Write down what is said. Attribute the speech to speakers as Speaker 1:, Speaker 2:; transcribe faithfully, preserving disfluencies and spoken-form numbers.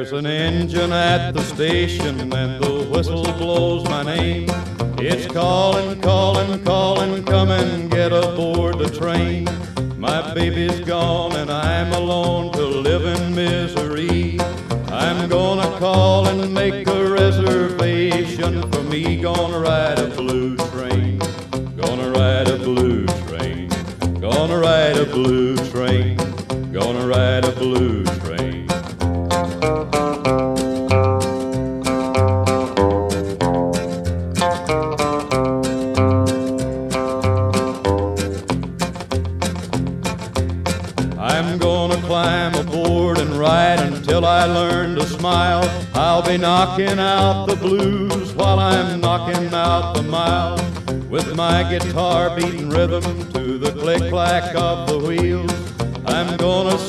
Speaker 1: There's an engine at the station and the whistle blows my name. It's calling, calling, calling, come and get aboard the train. My baby's gone and I'm alone to live in misery. I'm gonna call and make a reservation for me. Gonna ride a blue train, gonna ride a blue train, gonna ride a blue train, gonna ride a blue train. I'm gonna climb aboard and ride until I learn to smile. I'll be knocking out the blues while I'm knocking out the miles, with my guitar beating rhythm to the click-clack of the wheels. I'm gonna